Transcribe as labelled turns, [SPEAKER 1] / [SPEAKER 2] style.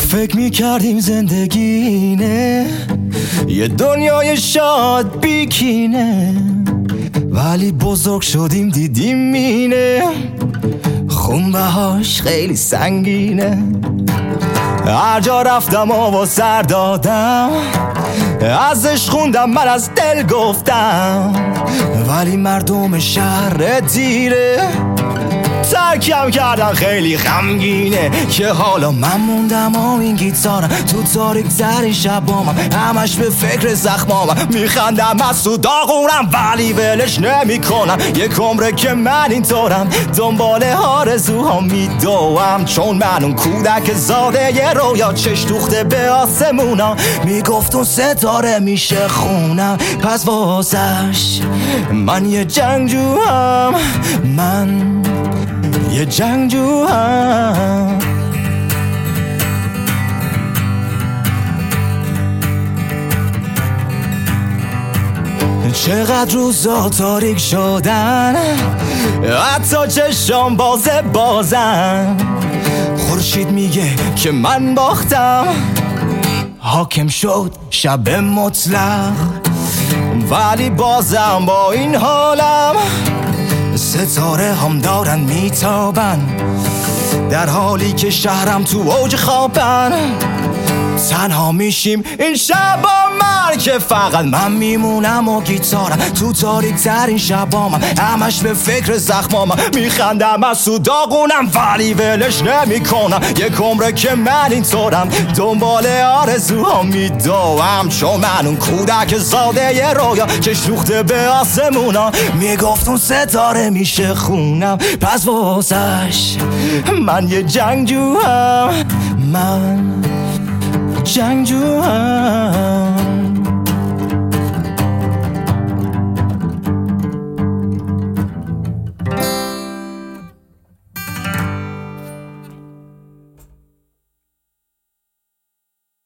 [SPEAKER 1] فکر میکردیم زندگینه یه دنیای شاد بیکینه، ولی بزرگ شدیم دیدیم مینه خونبهاش خیلی سنگینه. هر جا رفتم آوا سر دادم، ازش خوندم من از دل گفتم، ولی مردم شهر دیره ترکم کردن خیلی غمگینه که حالا من موندم و این گیتارم تو تاریک ترین شبامم، همش به فکر زخمامم، میخندم از تو داغونم ولی ولش نمی کنم. یک عمره که من اینطورم دنبال آرزوها میدوم، چون من اون کودک زاده یه رویا چش دوخته به آسمونم، میگفت اون ستاره میشه خونم، پس واسش من یه جنگجوام، من یه جنگجوام. چقدر روزا تاریک شدن، حتی چشام بازن، خورشید میگه که من باختم، حاکم شد شب مطلق، ولی بازم با این حالم ستاره هم دارن میتابن، در حالی که شهرم تو اوج خوابن. تنها میشیم این شبا من که فقط من میمونم و گیتارم تو تاریک ترین شبامم، همش به فکر زخمامم، میخندم از تو داغونم ولی ولش نمی کنم. یک عمره که من اینطورم دنبال آرزوها میدوم، چون من اون کودک زاده یه رویا چش دوخته به آسمونا، میگفت اون ستاره میشه خونم، پس واسش من یه جنگجوام، من جنگجوام.